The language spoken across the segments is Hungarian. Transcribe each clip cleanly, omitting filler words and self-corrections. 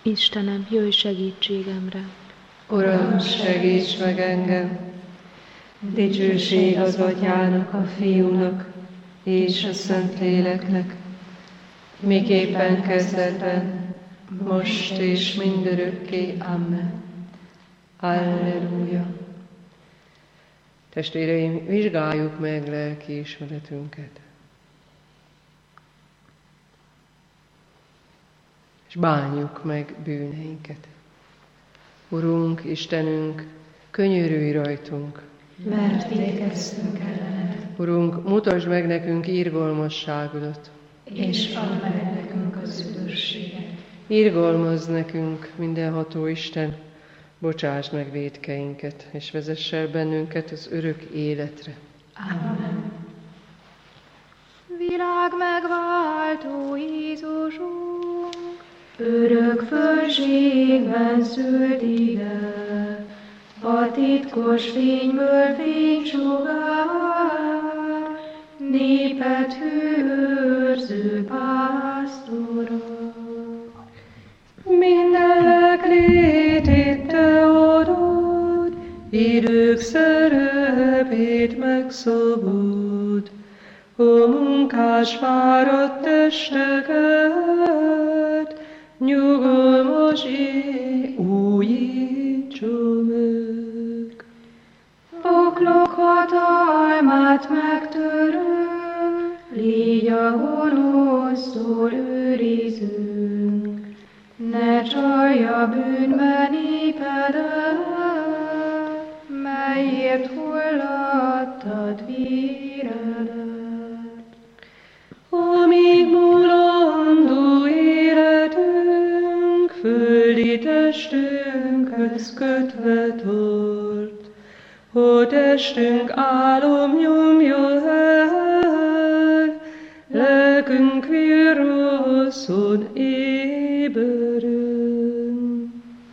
Istenem, jöjj segítségemre! Uram, segíts meg engem! Dicsőség az Atyának, a Fiúnak és a Szentléleknek, miképpen kezdetben, most és mindörökké. Amen. Alleluja! Testvéreim, vizsgáljuk meg lelkiismeretünket, és bánjuk meg bűneinket. Urunk, Istenünk, könyörülj rajtunk, mert vétkeztünk ellened. Urunk, mutasd meg nekünk irgalmasságodat, és add meg nekünk az üdvösséget. Irgalmazz nekünk, mindenható Isten, bocsáss meg vétkeinket, és vezess el bennünket az örök életre. Amen. Világ megváltó Jézusunk, örök fölségben szült ide, a titkos fényből fénysugár, népet hőrző pásztorok. Minden létét te adod, idők szerepét megszabod, a munkás fáradt testeket, nyugalmas újítsa meg. Poklok hatalmát megtörő, légy a gonosztól őrizünk, ne csalja bűnbe népedet, melyért hullattad véredet. Amíg mulandó életünk, földi testünkhöz kötve tart, ha testünk álom nyomja el, lelkünk virraszon éberen.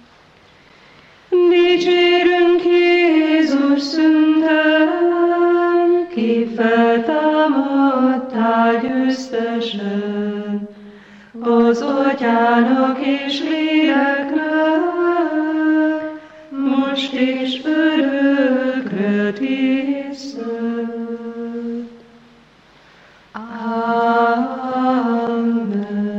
Dicsérünk Jézus szüntelen, ki feltámadtál győztesen, az Atyának és Léleknek, most és örökre tisztelt. Amen.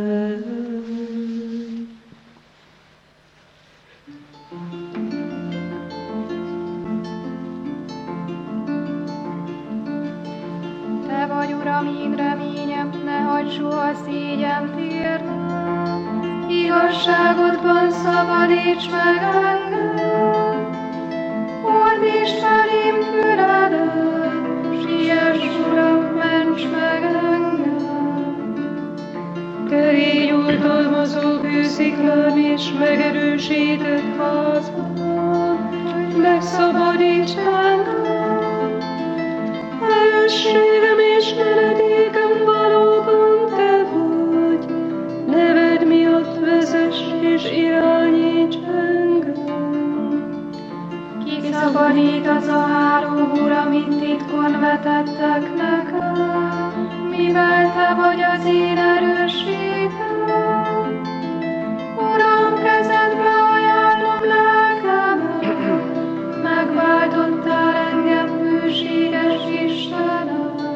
Te vagy, Uram, én reményem, ne hagyd soha szégyent érnem. Igazságodban szabadíts meg engem, fordítsd felém füledet, siess, Uram, ments meg engem. Te légy oltalmazó kősziklám és megerősített házban, megszabadíts engem. Erősségem és menedékem valóban te vagy, neved miatt vezess és irányíts engem. Kiszabadít az a három úr, amit titkon vetettek nekem, mivel te vagy az én erősségem. Uram, kezedbe ajánlom lelkemet, megváltottál engem, hűséges Istenem.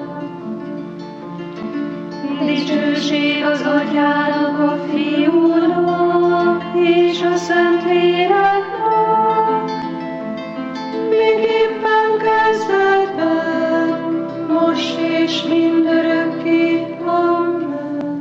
Dicsőség az Atyának, a Fiúnak és a Szentléleknek, miképpen kezdetben, most és mindörökké. Amen.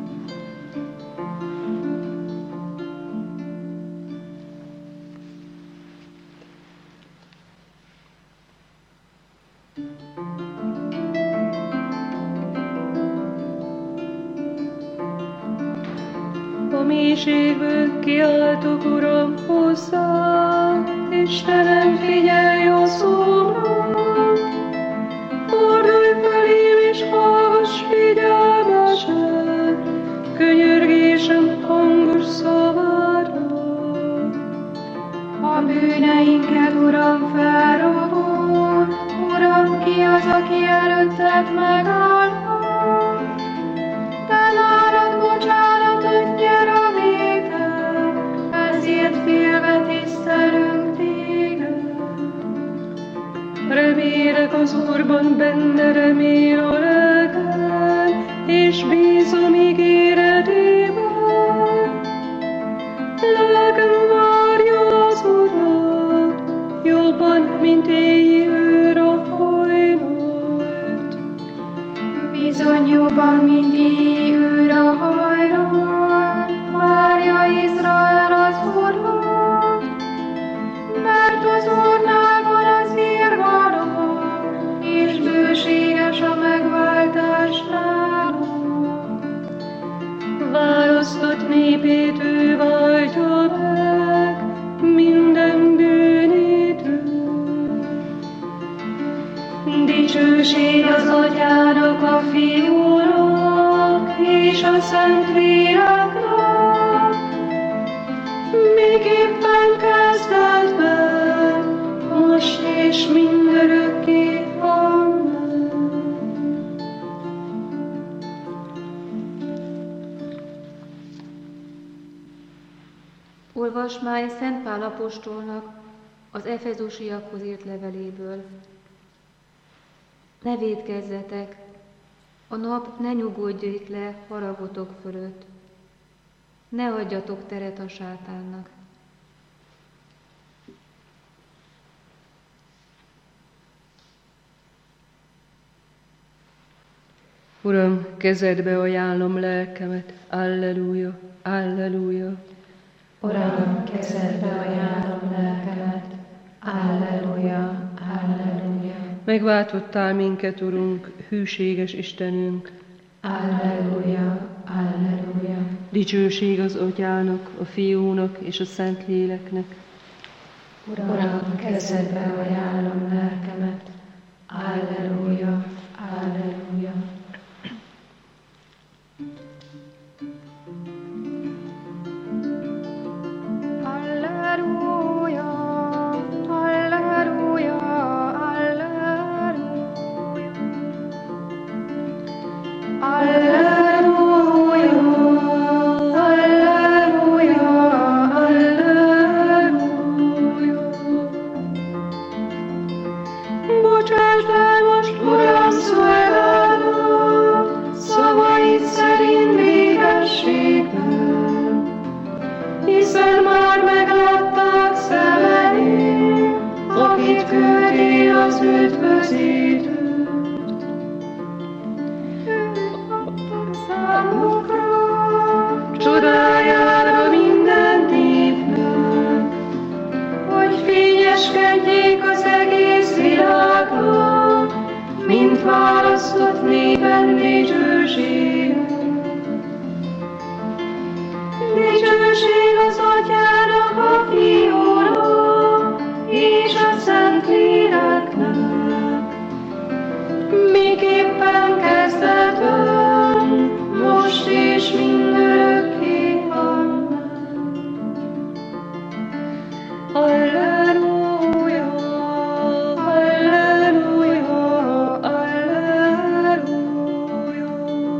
A mélységből kiáltok, Uram, hozzá, Istenem, figyelj a szómra, fordulj felém és hallgass figyelmesen, könyörgésem hangos szavára. A bűneinket, Uram, felrobol, Uram, ki az, aki előtted megállhat? Te nálad bocsánatot nyer a vétel, ígéretében. Lelkem várja az Urat, jobban, mint éjjé őr a hajnalt. Bizony jobban, mint éjjé őr a hajnalt, várja Izrael az Urat, mert az Úrnál van az irgalom, és bőséges a megváltás nála. Választott népét ő váltja meg, minden bűnétől. Dicsőség az Atyának, a Fiúnak, és a Szentléleknek, miképpen kezdetben, most és mindörökké. Amen. Olvasmány Szent Pál apostolnak az efezusiakhoz írt leveléből. Ne vétkezzetek, a nap ne nyugodjék le haragotok fölött. Ne adjatok teret a sátánnak. Uram, kezedbe ajánlom lelkemet, alleluja, alleluja. Uram, kezedbe ajánlom lelkemet, alleluja, alleluja. Megváltottál minket, Urunk, hűséges Istenünk. Alleluja, alleluja. Dicsőség az Atyának, a Fiúnak és a Szentléleknek. Uram, kezedbe ajánlom lelkemet, alleluja, alleluja. Hiszen már meglátták szemei, akit küldi az üdvözítőt. Adtak számukra, csodájára minden népnek, hogy fényeskedjék az egész világnak, mint választott népen dicsőség. Dicsőség az Atyának, a Fiúnak, és a Szentléleknek, miképpen kezdetben, most és mindörökké. Amen. Alleluja, alleluja, alleluja.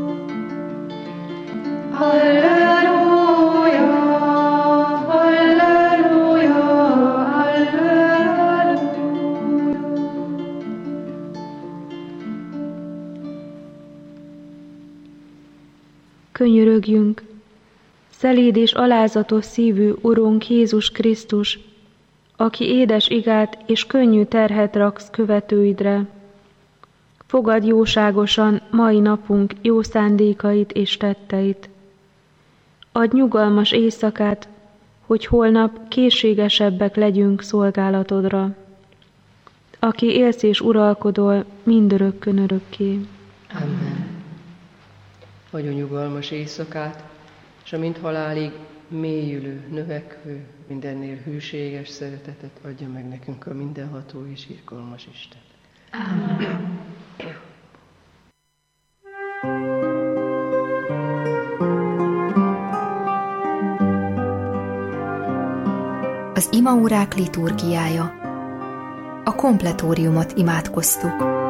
Alleluja, alleluja, alleluja. Könyörögjünk! Szelíd és alázatos szívű Urunk Jézus Krisztus, aki édes igát és könnyű terhet raksz követőidre. Fogadd jóságosan mai napunk jó szándékait és tetteit. Adj nyugalmas éjszakát, hogy holnap készségesebbek legyünk szolgálatodra. Aki élsz és uralkodol mindörökkön örökké. Amen. Adjon nyugalmas éjszakát, és amint halálig mélyülő, növekvő, mindennél hűséges szeretetet adja meg nekünk a mindenható és irgalmas Isten. Amen. Az imaórák liturgiája. A kompletóriumot imádkoztuk.